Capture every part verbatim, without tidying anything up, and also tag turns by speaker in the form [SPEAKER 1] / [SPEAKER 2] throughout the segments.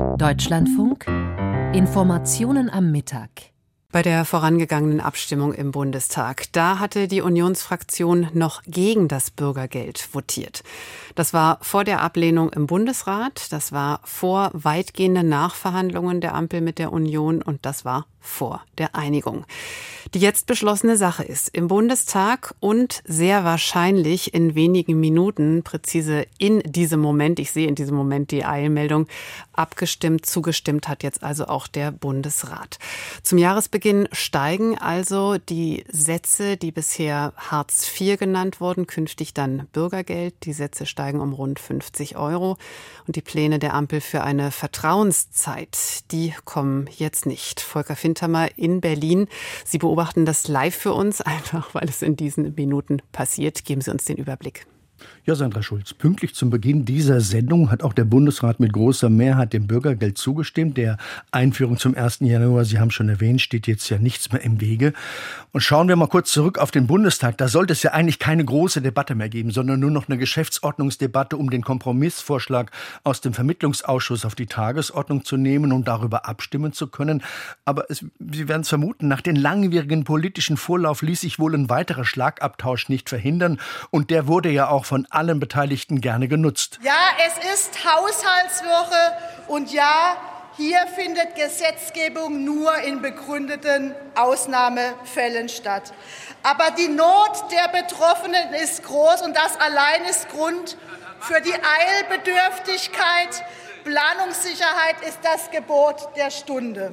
[SPEAKER 1] Deutschlandfunk Informationen am Mittag.
[SPEAKER 2] Bei der vorangegangenen Abstimmung im Bundestag, da hatte die Unionsfraktion noch gegen das Bürgergeld votiert. Das war vor der Ablehnung im Bundesrat, das war vor weitgehenden Nachverhandlungen der Ampel mit der Union und das war vor der Einigung. Die jetzt beschlossene Sache ist im Bundestag und sehr wahrscheinlich in wenigen Minuten, präzise in diesem Moment, ich sehe in diesem Moment die Eilmeldung, abgestimmt, zugestimmt hat jetzt also auch der Bundesrat. Zum Jahresbeginn steigen also die Sätze, die bisher Hartz vier genannt wurden, künftig dann Bürgergeld. Die Sätze steigen um rund fünfzig Euro. Und die Pläne der Ampel für eine Vertrauenszeit, die kommen jetzt nicht. Volker Fintermer in Berlin. Sie beobachten das live für uns, einfach weil es in diesen Minuten passiert. Geben Sie uns den Überblick.
[SPEAKER 3] Ja, Sandra Schulz, pünktlich zum Beginn dieser Sendung hat auch der Bundesrat mit großer Mehrheit dem Bürgergeld zugestimmt. Der Einführung zum ersten Januar, Sie haben schon erwähnt, steht jetzt ja nichts mehr im Wege. Und schauen wir mal kurz zurück auf den Bundestag. Da sollte es ja eigentlich keine große Debatte mehr geben, sondern nur noch eine Geschäftsordnungsdebatte, um den Kompromissvorschlag aus dem Vermittlungsausschuss auf die Tagesordnung zu nehmen und darüber abstimmen zu können. Aber es, Sie werden es vermuten, nach dem langwierigen politischen Vorlauf ließ sich wohl ein weiterer Schlagabtausch nicht verhindern. Und der wurde ja auch von allen Beteiligten gerne genutzt.
[SPEAKER 4] Ja, es ist Haushaltswoche und ja, hier findet Gesetzgebung nur in begründeten Ausnahmefällen statt. Aber die Not der Betroffenen ist groß und das allein ist Grund für die Eilbedürftigkeit. Planungssicherheit ist das Gebot der Stunde.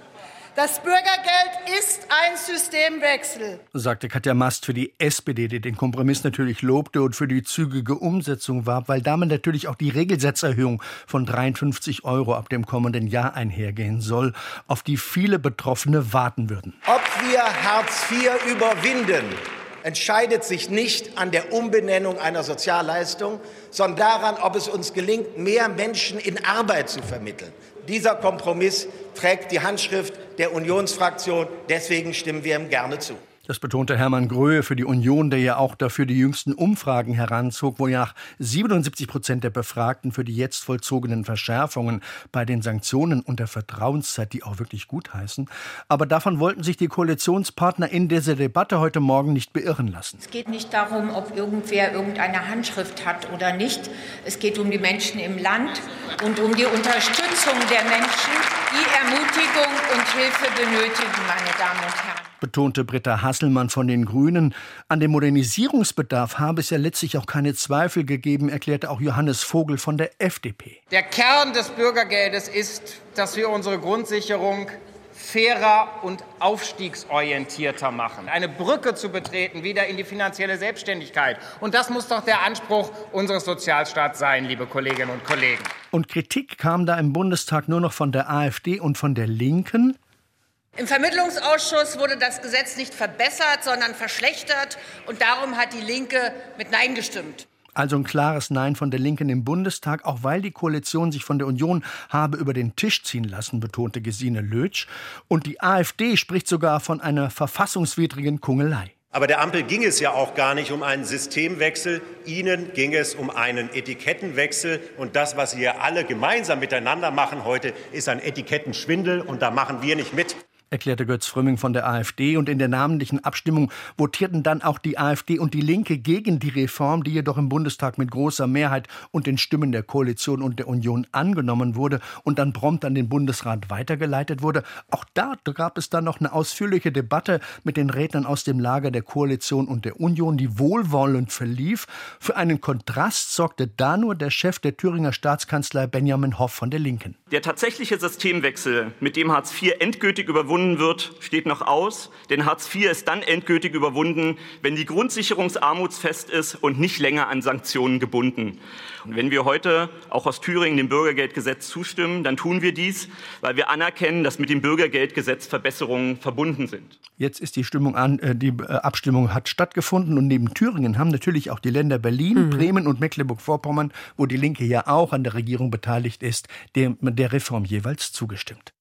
[SPEAKER 4] Das Bürgergeld ist ein Systemwechsel,
[SPEAKER 3] sagte Katja Mast für die S P D, die den Kompromiss natürlich lobte und für die zügige Umsetzung warb, weil damit natürlich auch die Regelsatzerhöhung von dreiundfünfzig Euro ab dem kommenden Jahr einhergehen soll, auf die viele Betroffene warten würden.
[SPEAKER 5] Ob wir Hartz vier überwinden, entscheidet sich nicht an der Umbenennung einer Sozialleistung, sondern daran, ob es uns gelingt, mehr Menschen in Arbeit zu vermitteln. Dieser Kompromiss trägt die Handschrift der Unionsfraktion. Deswegen stimmen wir ihm gerne zu.
[SPEAKER 3] Das betonte Hermann Gröhe für die Union, der ja auch dafür die jüngsten Umfragen heranzog, wonach siebenundsiebzig Prozent der Befragten für die jetzt vollzogenen Verschärfungen bei den Sanktionen und der Vertrauenszeit, die auch wirklich gutheißen. Aber davon wollten sich die Koalitionspartner in dieser Debatte heute Morgen nicht beirren lassen.
[SPEAKER 6] Es geht nicht darum, ob irgendwer irgendeine Handschrift hat oder nicht. Es geht um die Menschen im Land und um die Unterstützung der Menschen, die Ermutigung und Hilfe benötigen, meine Damen und Herren.
[SPEAKER 3] Betonte Britta Hasselmann von den Grünen. An dem Modernisierungsbedarf habe es ja letztlich auch keine Zweifel gegeben, erklärte auch Johannes Vogel von der F D P.
[SPEAKER 7] Der Kern des Bürgergeldes ist, dass wir unsere Grundsicherung fairer und aufstiegsorientierter machen. Eine Brücke zu betreten, wieder in die finanzielle Selbstständigkeit. Und das muss doch der Anspruch unseres Sozialstaats sein, liebe Kolleginnen und Kollegen.
[SPEAKER 3] Und Kritik kam da im Bundestag nur noch von der AfD und von der Linken.
[SPEAKER 6] Im Vermittlungsausschuss wurde das Gesetz nicht verbessert, sondern verschlechtert. Und darum hat die Linke mit Nein gestimmt.
[SPEAKER 3] Also ein klares Nein von der Linken im Bundestag, auch weil die Koalition sich von der Union habe über den Tisch ziehen lassen, betonte Gesine Lötsch. Und die AfD spricht sogar von einer verfassungswidrigen Kungelei.
[SPEAKER 8] Aber der Ampel ging es ja auch gar nicht um einen Systemwechsel. Ihnen ging es um einen Etikettenwechsel. Und das, was wir alle gemeinsam miteinander machen heute, ist ein Etikettenschwindel. Und da machen wir nicht mit.
[SPEAKER 3] Erklärte Götz Frömming von der AfD. Und in der namentlichen Abstimmung votierten dann auch die AfD und die Linke gegen die Reform, die jedoch im Bundestag mit großer Mehrheit und den Stimmen der Koalition und der Union angenommen wurde und dann prompt an den Bundesrat weitergeleitet wurde. Auch da gab es dann noch eine ausführliche Debatte mit den Rednern aus dem Lager der Koalition und der Union, die wohlwollend verlief. Für einen Kontrast sorgte da nur der Chef der Thüringer Staatskanzlei Benjamin Hoff von der Linken.
[SPEAKER 9] Der tatsächliche Systemwechsel, mit dem Hartz vier endgültig überwunden wird, steht noch aus, denn Hartz vier ist dann endgültig überwunden, wenn die Grundsicherung armutsfest ist und nicht länger an Sanktionen gebunden. Und wenn wir heute auch aus Thüringen dem Bürgergeldgesetz zustimmen, dann tun wir dies, weil wir anerkennen, dass mit dem Bürgergeldgesetz Verbesserungen verbunden sind.
[SPEAKER 3] Jetzt ist die Stimmung an, äh, die äh, Abstimmung hat stattgefunden und neben Thüringen haben natürlich auch die Länder Berlin, mhm. Bremen und Mecklenburg-Vorpommern, wo die Linke ja auch an der Regierung beteiligt ist, der, der Reform jeweils zugestimmt.